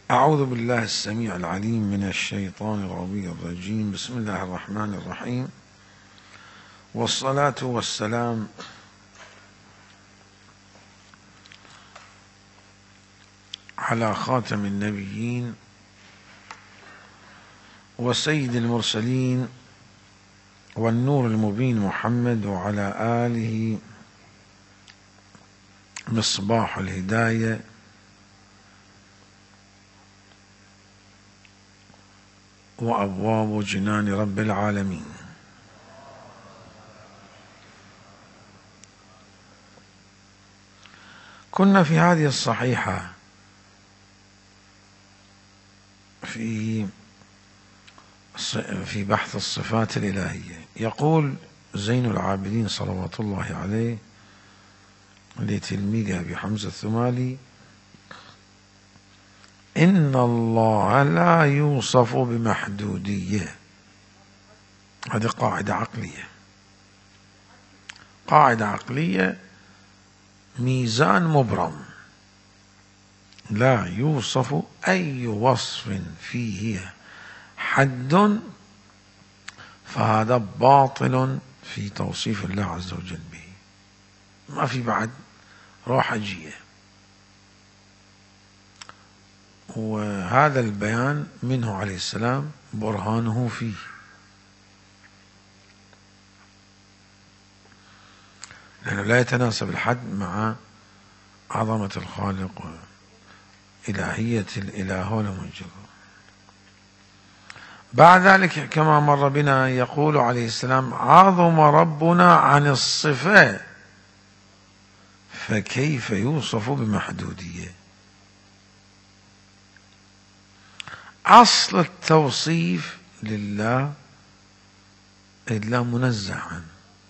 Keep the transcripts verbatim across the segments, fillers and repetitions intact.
أعوذ بالله السميع العليم من الشيطان الغوي الرجيم. بسم الله الرحمن الرحيم، والصلاة والسلام على خاتم النبيين وسيد المرسلين والنور المبين محمد، وعلى آله مصباح الهداية وأبواب جنان رب العالمين. كنا في هذه الصحيحة في في بحث الصفات الإلهية. يقول زين العابدين صلوات الله عليه لتلميذه أبي حمزة الثمالي: إن الله لا يوصف بمحدودية. هذه قاعدة عقلية، قاعدة عقلية، ميزان مبرم. لا يوصف أي وصف فيه حد، فهذا باطل في توصيف الله عز وجل به، ما في بعد روحجية. وهذا البيان منه عليه السلام برهانه فيه. لأنه لا يتناسب الحد مع عظمة الخالق وإلهية الإله والمنجد. بعد ذلك كما مر بنا يقول عليه السلام: عظم ربنا عن الصفات فكيف يوصف بمحدودية. أصل التوصيف لله إلا منزه عنه.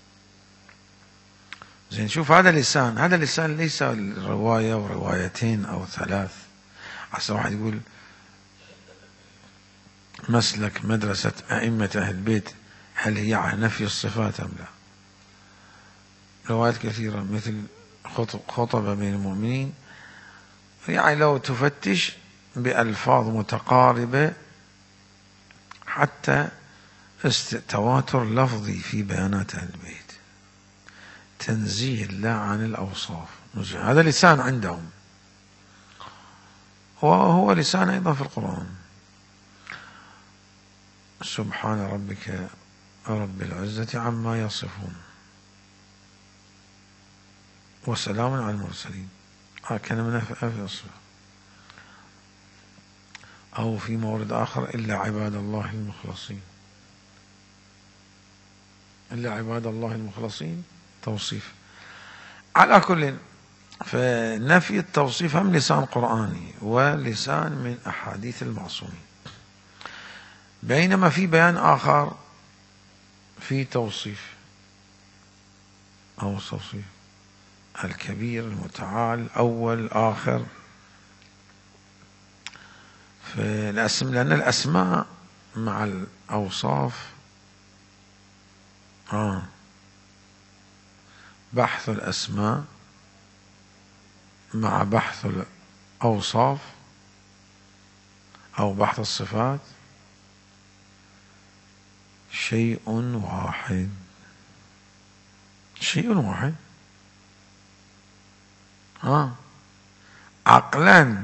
زين، شوف هذا اللسان، هذا اللسان ليس رواية وروايتين أو ثلاث. عسى واحد يقول مسلك مدرسة أئمة أهل البيت هل هي عن نفي الصفات أم لا؟ روايات كثيرة مثل خطبة بين المؤمنين، يعني لو تفتش بألفاظ متقاربة حتى تواتر لفظي في بيانات أهل البيت، تنزيه الله عن الأوصاف. هذا لسان عندهم، وهو لسان أيضا في القرآن: سبحان ربك رب العزة عما يصفون وسلام على المرسلين. هكذا من أفضل الصفات. أو في مورد آخر: إلا عباد الله المخلصين. إلا عباد الله المخلصين توصيف. على كل، فنفي التوصيف هم لسان قرآني ولسان من أحاديث المعصومين. بينما في بيان آخر في توصيف أو توصيف الكبير المتعال الأول آخر. فالأسم لأن الأسماء مع الأوصاف آه بحث الأسماء مع بحث الأوصاف أو بحث الصفات شيء واحد. شيء واحد آه عقلا،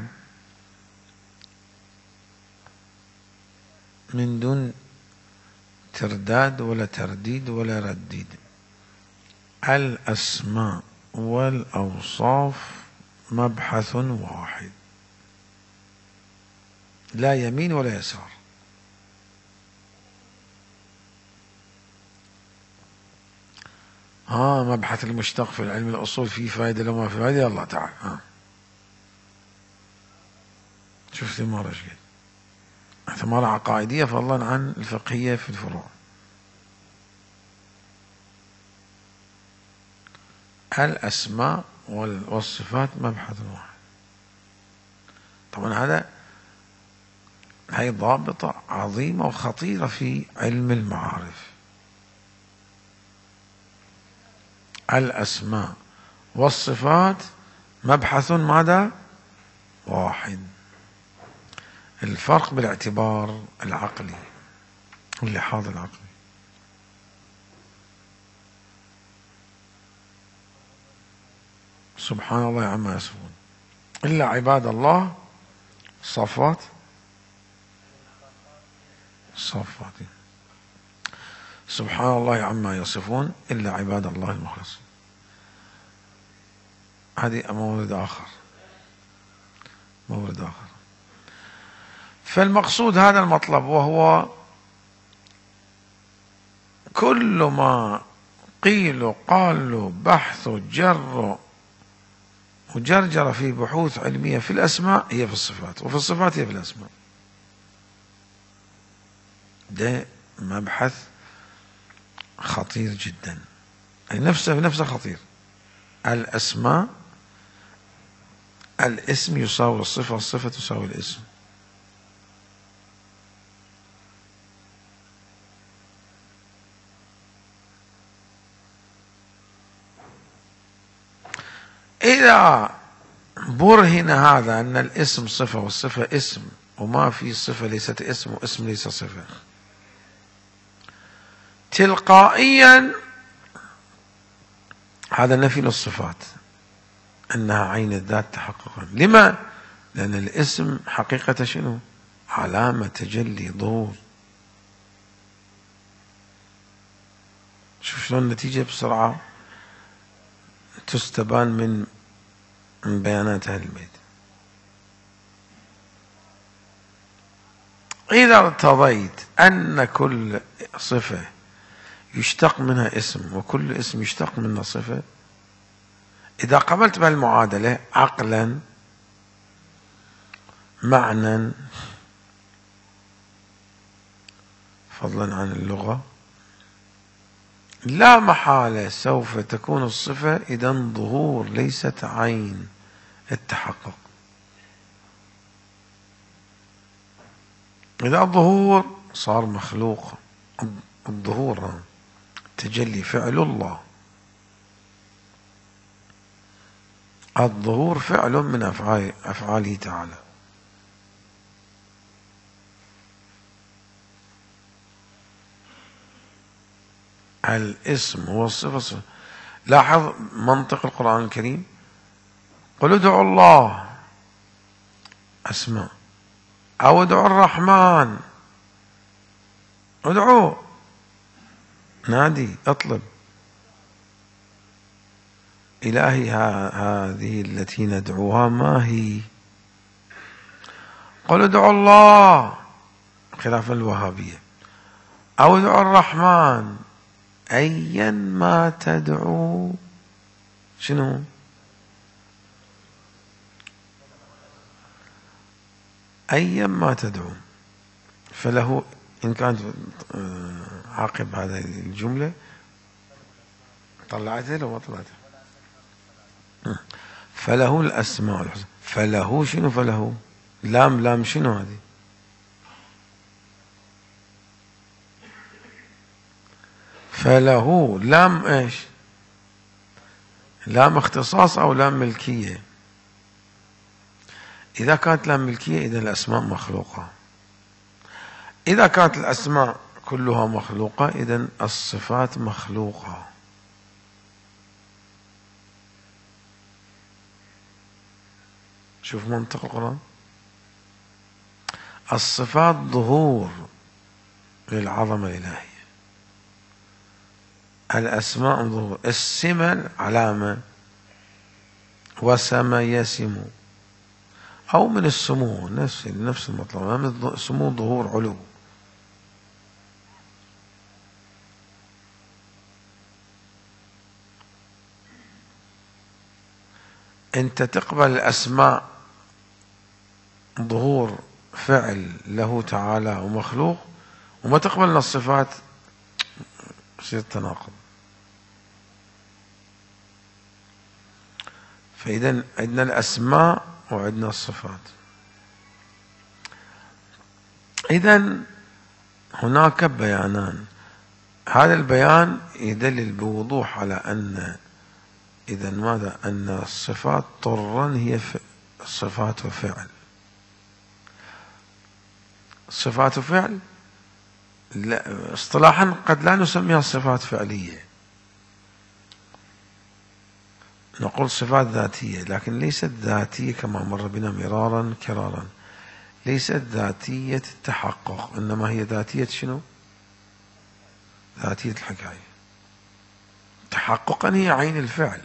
من دون ترداد ولا ترديد ولا رديد. الأسماء والأوصاف مبحث واحد، لا يمين ولا يسار. ها مبحث المشتق في العلم الأصول فيه فائدة لو ما في فائدة. الله تعالى ها شفت المرة ايش قلت؟ ثمرة عقائدية فضلا عن الفقهية في الفروع. الأسماء والصفات مبحث واحد. طبعا هذا هي ضابطة عظيمة وخطيرة في علم المعارف. الأسماء والصفات مبحث ماذا؟ واحد. الفرق بالاعتبار العقلي واللحاظ العقلي. سبحان الله عما يصفون إلا عباد الله الصافات الصافات سبحان الله عما يصفون إلا عباد الله المخلصين. هذه مورد آخر مورد آخر. فالمقصود هذا المطلب، وهو كل ما قيل قالوا بحث جر وجرجر في بحوث علمية في الأسماء هي في الصفات، وفي الصفات هي في الأسماء. ده مبحث خطير جدا، نفسه بنفسه خطير. الأسماء، الاسم يساوي الصفة، الصفة تساوي الاسم. إذا برهن هذا أن الاسم صفة والصفة اسم، وما في صفة ليست اسم واسم ليس صفة، تلقائيا هذا نفي للصفات أنها عين الذات تحققا. لما؟ لأن الاسم حقيقة شنو؟ علامة تجلي ظهور. شوف شلون النتيجة بسرعة تستبان من من بيانات أهل البيت. إذا ارتضيت أن كل صفة يشتق منها اسم وكل اسم يشتق منها صفة، إذا قبلت بهالمعادلة عقلا معنى فضلا عن اللغة، لا محالة سوف تكون الصفة إذا ظهور ليست عين التحقق. إذا الظهور صار مخلوق، الظهور تجلي فعل الله، الظهور فعل من أفعال أفعاله تعالى. الاسم هو الصفة. لاحظ منطق القرآن الكريم، قل ادعوا الله أسماء، أو ادعوا الرحمن، ادعوا نادي اطلب. إلهي هذه التي ندعوها ما هي؟ قل ادعوا الله خلاف الوهابية، أو ادعوا الرحمن، أيا ما تدعو شنو؟ أيا ما تدعو فله. إن كانت عقب هذه الجملة طلعتها لو ما طلعتها، فله الأسماء الحسنى. فله شنو؟ فله لام لام شنو هذه؟ فله لام ايش؟ لام اختصاص أو لام ملكية؟ إذا كانت لام ملكية إذا الأسماء مخلوقة. إذا كانت الأسماء كلها مخلوقة إذا الصفات مخلوقة. شوف منطق القرآن، الصفات ظهور للعظمة الإلهية، الأسماء ظهور، السمة علامة، وسم يسم، أو من السمو، نفس نفس المطلب، سمو ظهور علو. أنت تقبل الأسماء ظهور فعل له تعالى ومخلوق، وما تقبل الصفات، يصير تناقض. فإذا عندنا الأسماء وعندنا الصفات. إذا هناك بيانان، هذا البيان يدلل بوضوح على أن إذا ماذا؟ أن الصفات طرا هي صفات وفعل. صفات فعل؟ لا، اصطلاحا قد لا نسميها صفات فعلية، نقول صفات ذاتية، لكن ليست ذاتية كما مر بنا مرارا كرارا، ليست ذاتية التحقق، إنما هي ذاتية شنو؟ ذاتية الحكاية. تحققا هي عين الفعل،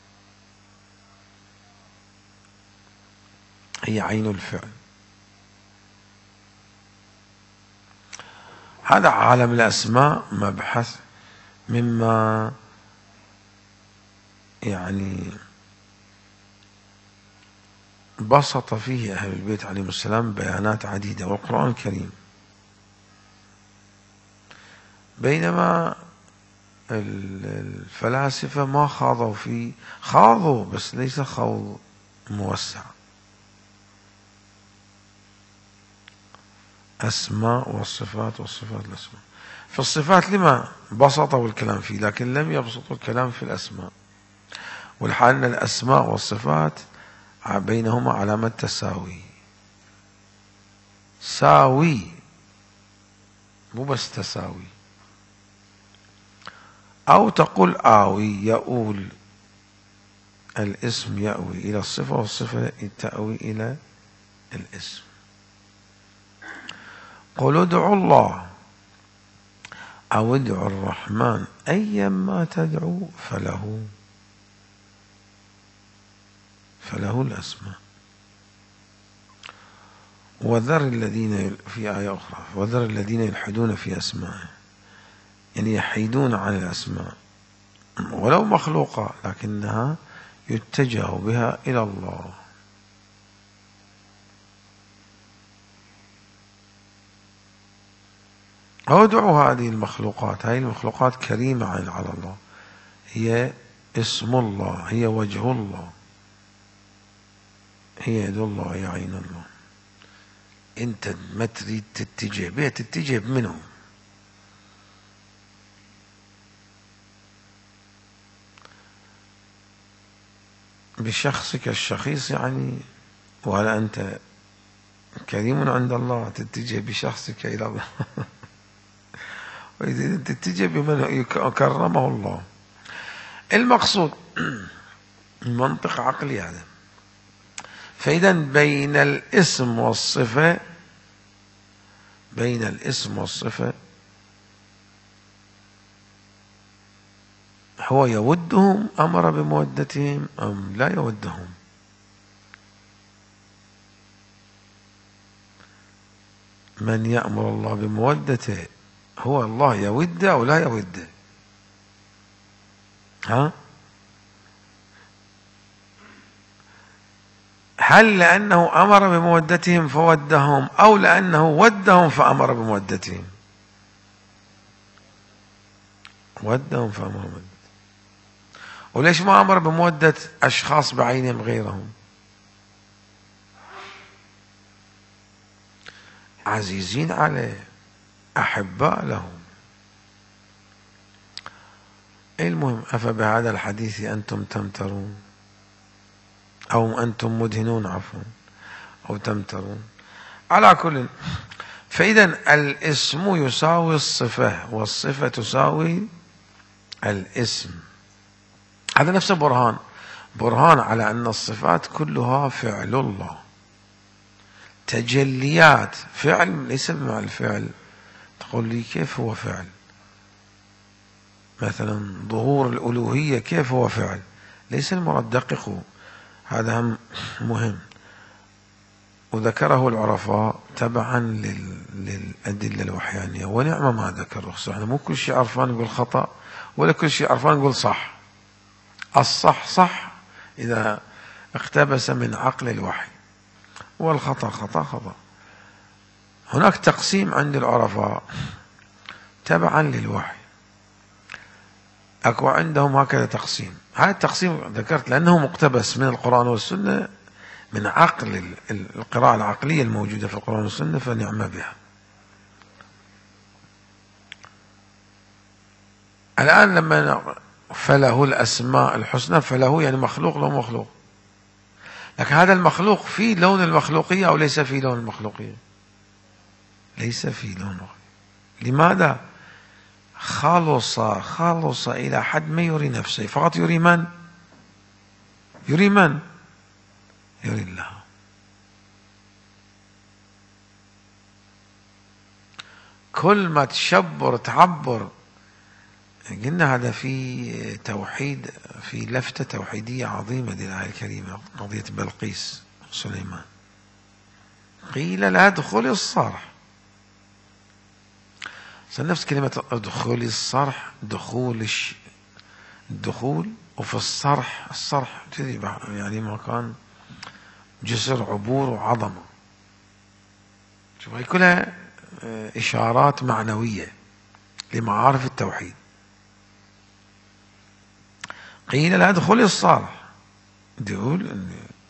هي عين الفعل. هذا عالم الأسماء مبحث مما يعني بسط فيه أهل البيت عليهم السلام بيانات عديدة والقرآن الكريم، بينما الفلاسفة ما خاضوا فيه، خاضوا بس ليس خوض موسع. أسماء والصفات والصفات الأسماء، في الصفات لما بسطوا الكلام فيه، لكن لم يبسطوا الكلام في الأسماء، والحال أن الأسماء والصفات بينهما علامة تساوي، ساوي مو بس تساوي. أو تقول آوي، يؤول، الاسم يأوي إلى الصفة والصفة تأوي إلى الاسم. قل ادعوا الله أو ادعوا الرحمن أيما تدعو فله فله الأسماء. وذر الذين، في آية أخرى، وذر الذين يلحدون في أسمائه، يعني يحيدون عن الأسماء ولو مخلوقة لكنها يتجه بها إلى الله. أو ادعوا هذه المخلوقات، هذه المخلوقات كريمة على الله، هي اسم الله، هي وجه الله، هي يد الله، هي عين الله. انت ما تريد تتجه بها، تتجه منه. بشخصك الشخيص يعني، وهل أنت كريم عند الله تتجه بشخصك إلى الله وإذا تتجه بمن كرمه الله. المقصود المنطق عقلي هذا. فإذا بين الاسم والصفة، بين الاسم والصفة هو يودهم، أمر بمودتهم أم لا يودهم. من يأمر الله بمودته، هو الله يوده أو لا يوده؟ ها؟ هل لأنه أمر بمودتهم فودهم، أو لأنه ودهم فأمر بمودتهم؟ ودهم فأمر بمودتهم. وليش ما أمر بمودة أشخاص بعينهم غيرهم؟ عزيزين عليه، أحباء لهم. المهم، أفبهذا الحديث أنتم تمترون، أو أنتم مدهنون، عفوا، أو تمترون. على كل، فإذا الاسم يساوي الصفة والصفة تساوي الاسم. هذا نفسه برهان، برهان على أن الصفات كلها فعل الله، تجليات فعل ليس بمعنى الفعل. تقول لي كيف هو فعل؟ مثلا ظهور الألوهية كيف هو فعل؟ ليس المراد دققوا، هذا مهم، وذكره العرفاء تبعا للأدلة الوحيانية، ونعم ما ذكروا. صح، مو كل شيء عرفان نقول خطأ، ولا كل شيء عرفان نقول صح. الصح صح إذا اقتبس من عقل الوحي، والخطأ خطأ خطأ. هناك تقسيم عند العرفاء تبعا للوحي، أكو عندهم هكذا تقسيم. هذا التقسيم ذكرت لأنه مقتبس من القرآن والسنة، من عقل القراءة العقلية الموجودة في القرآن والسنة، فنعم بها. الآن لما فله الأسماء الحسنى، فله يعني مخلوق له مخلوق، لكن هذا المخلوق في لون المخلوقية أو ليس في لون المخلوقية؟ ليس في لونه. لماذا؟ خلص خلص إلى حد ما يري نفسه، فقط يري من؟ يري من؟ يري الله. كل ما تشبر تعبر. قلنا هذا في توحيد، في لفتة توحيدية عظيمة دي الآية الكريمة، قضية بلقيس سليمان. قيل لا ادخلي الصرح، نفس كلمة ادخلي الصرح، دخول الش... الدخول، وفي الصرح، الصرح يعني مكان جسر عبور وعظمة. شوف هي كلها إشارات معنوية لمعارف التوحيد. قيل لا ادخلي الصرح، يقول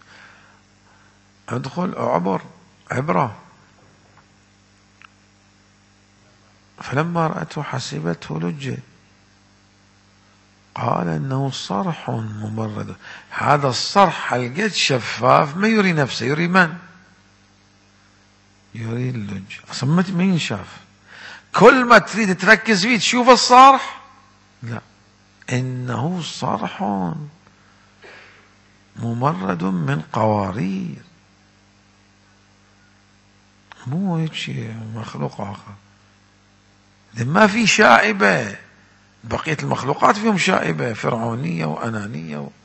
ادخل اعبر عبرة. فلما رأته حسبته لجة، قال انه صرح ممرد. هذا الصرح القد شفاف، ما يري نفسه، يري من؟ يري اللج. اصلا ما ينشاف. كل ما تريد تركز فيه تشوف الصرح، لا، انه صرح ممرد من قوارير، مو هيك شيء مخلوق اخر. ما في شائبة. بقية المخلوقات فيهم شائبة فرعونية وأنانية و...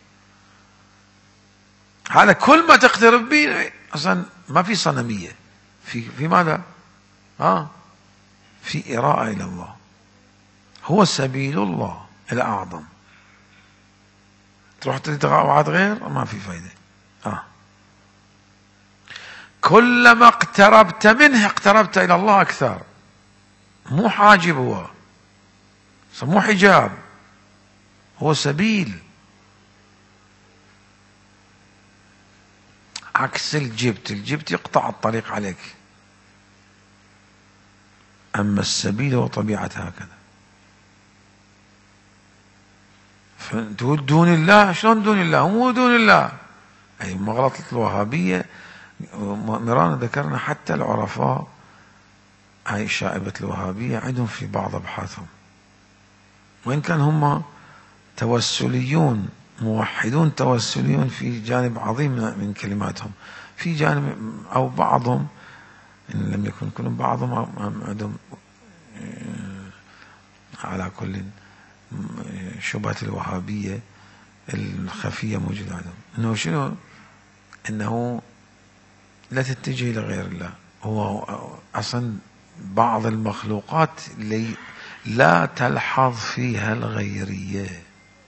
هذا كل ما تقترب به أصلا ما في صنمية، في في ماذا؟ ها؟ في إراءة إلى الله. هو سبيل الله الأعظم. تروح تتغاوى غير ما في فايدة. ها. كلما اقتربت منه اقتربت إلى الله أكثر. مو حاجب، هو مو حجاب، هو سبيل. عكس الجبت، الجبت يقطع الطريق عليك، أما السبيل هو طبيعة هكذا. فتقول دون الله، شلون دون الله؟ مو دون الله. أي مغلطة الوهابية مرارا ذكرنا، حتى العرفاء هاي شائبة الوهابية عندهم في بعض أبحاثهم، وإن كان هم توسليون موحدون توسليون في جانب عظيم من كلماتهم، في جانب أو بعضهم إن لم يكن كلهم، بعضهم عندهم على كل شبهة الوهابية الخفية موجودة عندهم، إنه شنو؟ إنه لا تتجه لغير الله. هو أصلا بعض المخلوقات لي لا تلحظ فيها الغيرية.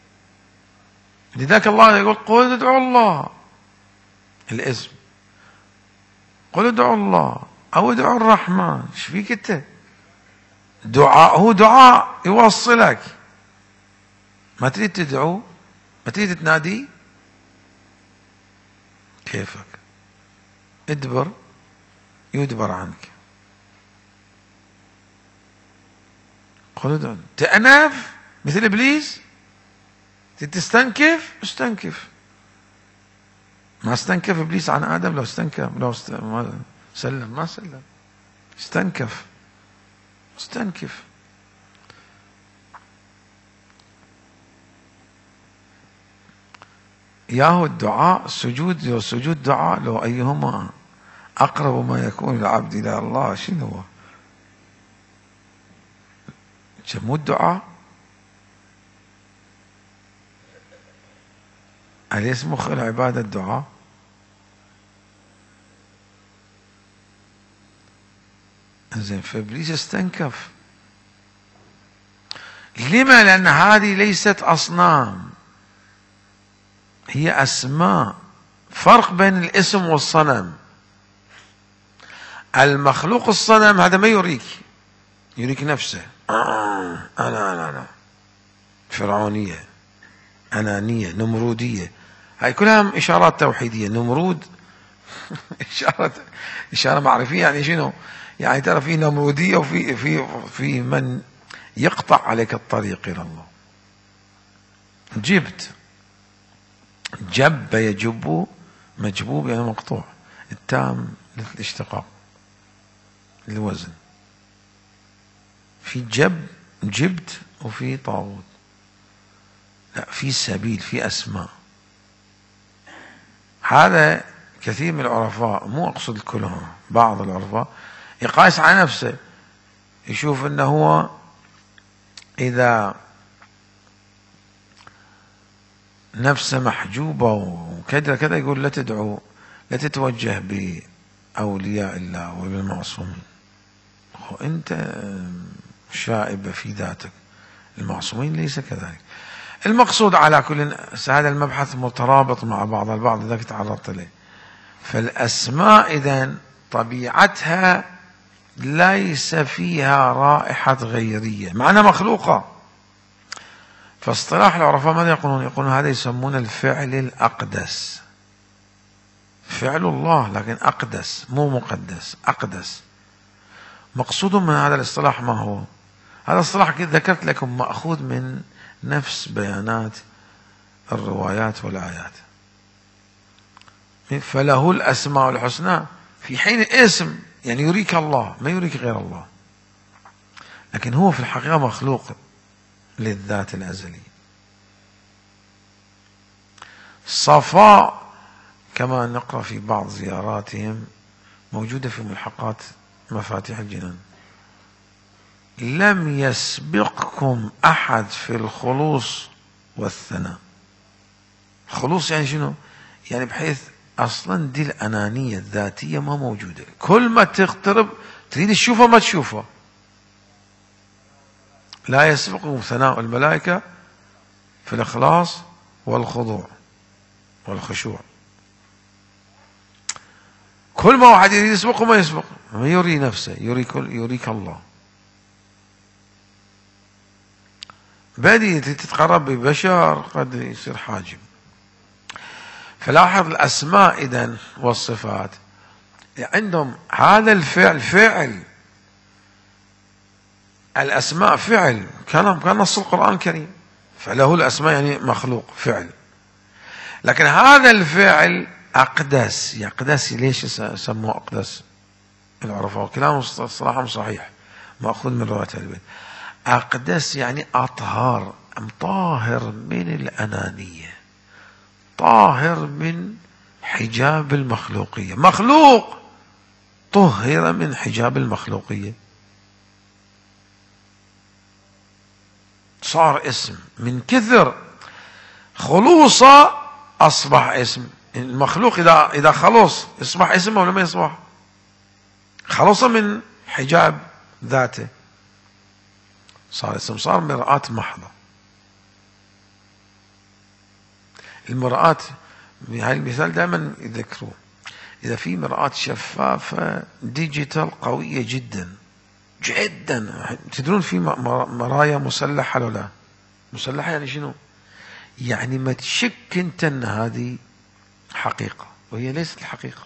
لذلك الله يقول قل ادعوا الله، الاسم، قل ادعوا الله أو ادعوا الرحمن. ايش فيك انت؟ دعاء هو دعاء يوصلك. ما تريد تدعو، ما تريد تنادي، كيفك، ادبر يدبر عنك. قل ادعوا. تأنف مثل ابليس، تستنكف، استنكف. ما استنكف ابليس عن ادم، لو استنكف لو است... ما سلم ما سلم، استنكف استنكف. ياهو الدعاء سجود، لو سجود دعاء، لو ايهما اقرب ما يكون العبد الى الله شنو هو؟ مو الدعاء؟ أليس مخ العبادة الدعاء؟ زين، فإبليس استنكف. لما؟ لأن هذه ليست أصنام، هي أسماء. فرق بين الاسم والصنم. المخلوق الصنم هذا ما يريك، يريك نفسه. آه أنا أنا أنا فرعونية، أنانية، نمرودية. هاي كلها إشارات توحيدية. نمرود إشارة إشارة معرفية. يعني شنو؟ يعني ترى في نمرودية وفي في في من يقطع عليك الطريق إلى الله. جبت، جب يجب، مجبوب يعني مقطوع، التام للاشتقاق، الوزن. في جب جبت وفي طاغوت، لا في سبيل، في أسماء. هذا كثير من العرفاء، مو أقصد كلهم، بعض العرفاء يقاس على نفسه، يشوف أنه هو إذا نفسه محجوبة وكذا كذا يقول لا تدعو، لا تتوجه بأولياء الله وبالمعصومين. أنت شائبة في ذاتك، المعصومين ليس كذلك. المقصود على كل، هذا المبحث مترابط مع بعض البعض ذاك تعرضت له. فالأسماء إذن طبيعتها ليس فيها رائحة غيرية، مع أنها مخلوقة. فاصطلاح العرفاء ماذا يقولون؟ يقولون هذا يسمون الفعل الأقدس، فعل الله لكن أقدس، مو مقدس، أقدس. مقصود من هذا الاصطلاح ما هو؟ هذا الاصطلاح ذكرت لكم مأخوذ من نفس بيانات الروايات والآيات. فله الأسماء الحسنى، في حين اسم يعني يريك الله، ما يريك غير الله، لكن هو في الحقيقة مخلوق للذات الأزلية. صفاء كما نقرأ في بعض زياراتهم موجودة في ملحقات مفاتيح الجنان: لم يسبقكم أحد في الخلوص والثناء. خلوص يعني شنو؟ يعني بحيث أصلا دي الأنانية الذاتية ما موجودة، كل ما تقترب تريد تشوفه ما تشوفه. لا يسبقكم ثناء الملائكة في الإخلاص والخضوع والخشوع. كل ما واحد يريد يسبقه ما يسبق، ما يري نفسه، يريك, يريك الله. بدي تتقرب ببشر قد يصير حاجب. فلاحظ الأسماء إذن والصفات عندهم هذا الفعل فعل، الأسماء فعل، كلام كان نص القرآن الكريم، فله الأسماء يعني مخلوق فعل، لكن هذا الفعل أقدس. يقدس ليش سموه أقدس العرفاء؟ كلامه صراحة صحيح، مأخوذ من رواية البيت. أقدس يعني أطهر، طاهر من الأنانية، طاهر من حجاب المخلوقية. مخلوق طهر من حجاب المخلوقية، صار اسم. من كثر خلوصه أصبح اسم. المخلوق إذا إذا خلص يصبح اسم ولا ما يصبح؟ خلص من حجاب ذاته صار اسم، صار مرآة محضة. المرآة، هاي المثال دائما يذكروه، إذا في مرآة شفافة ديجيتال قوية جدا جدا، تدرون في مرايا مسلحة ولا لا؟ مسلحة يعني شنو؟ يعني ما تشك انت ان هذه حقيقة وهي ليست الحقيقة.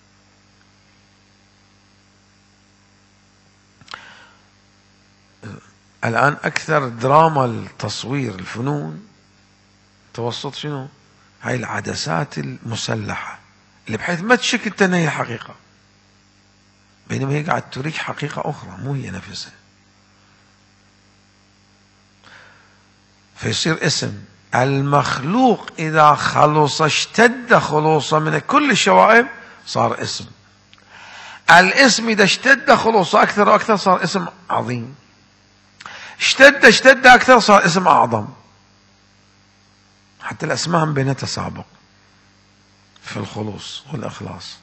الآن أكثر دراما التصوير الفنون توسط شنو؟ هاي العدسات المسلحة اللي بحيث ما تشك انت ان هي الحقيقة، بينما هي قاعد تريك حقيقة أخرى مو هي نفسها. فيصير اسم. المخلوق إذا خلص اشتد خلوصا من كل الشوائب صار اسم. الاسم إذا اشتد خلوصا أكثر وأكثر صار اسم عظيم. اشتد اشتد أكثر صار اسم أعظم. حتى الأسماء هم بين تسابق في الخلوص والإخلاص.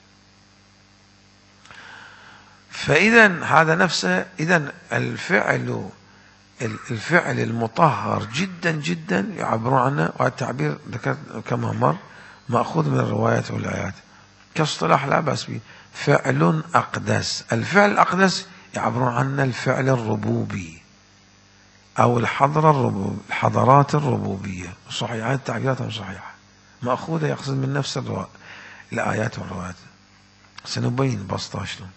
فإذا هذا نفسه، إذا الفعل الفعل المطهر جدا جدا يعبرون عنه، وهذا التعبير ذكرت كما مر مأخوذ من الروايات والآيات كاصطلاح لا بأس به. فعل أقدس، الفعل الأقدس يعبرون عنه الفعل الربوبي أو الحضرة الربوب الحضرات الربوبية. صحيح، هذه التعبيرات صحيحة مأخوذة يقصد من نفس الروايات الآيات والروايات. سنبين بسطة شلون.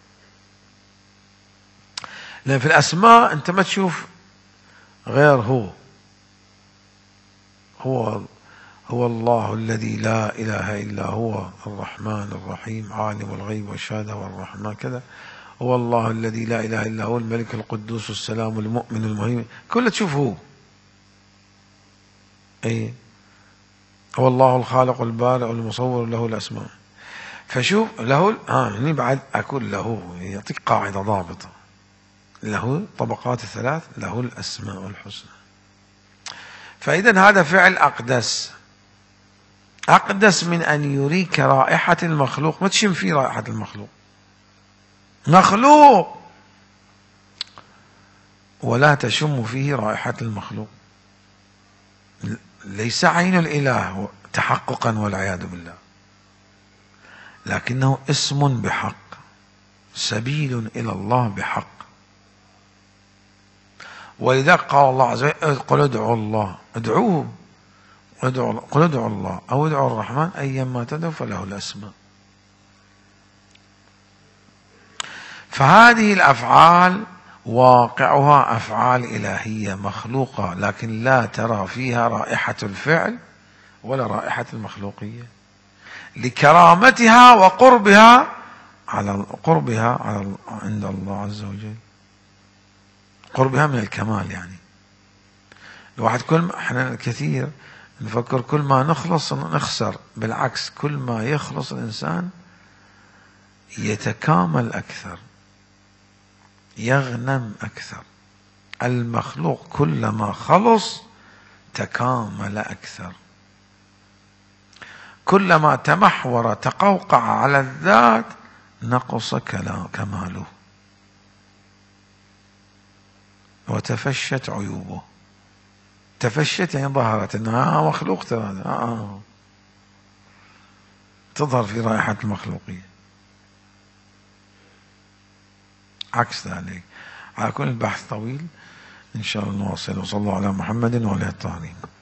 لأن في الأسماء أنت ما تشوف غير هو هو هو الله الذي لا إله إلا هو الرحمن الرحيم عالم الغيب والشهادة والرحمن كذا، هو الله الذي لا إله إلا هو الملك القدوس السلام المؤمن المهيمن، كله تشوف هو. أي هو الله الخالق البارئ المصور له الأسماء. فشوف له ها هني بعد أقول له يعطيك قاعدة ضابطة، له طبقات الثلاث، له الأسماء الحسنى. فإذا هذا فعل أقدس، أقدس من أن يريك رائحة المخلوق. ما تشم فيه رائحة المخلوق، مخلوق، ولا تشم فيه رائحة المخلوق. ليس عين الإله تحققا والعياذ بالله، لكنه اسم بحق، سبيل إلى الله بحق. ولذا قال الله عز وجل قل ادعوا الله، ادعوه، ادعوا قل ادعوا الله أو ادعوا الرحمن أيما تدعوا فله الأسماء. فهذه الأفعال واقعها أفعال إلهية مخلوقة، لكن لا ترى فيها رائحة الفعل ولا رائحة المخلوقية، لكرامتها وقربها على قربها على عند الله عز وجل، قربها من الكمال. يعني الواحد كل ما احنا كثير نفكر كل ما نخلص نخسر، بالعكس كل ما يخلص الإنسان يتكامل أكثر، يغنم أكثر. المخلوق كلما خلص تكامل أكثر، كلما تمحور تقوقع على الذات نقص كماله وتفشت عيوبه. تفشت يعني ظهرت انها مخلوق، ترى آه. تظهر في رائحة المخلوقية. عكس ذلك. على كل البحث طويل، إن شاء الله نواصل. وصلى الله على محمد وعلى آله الطاهرين.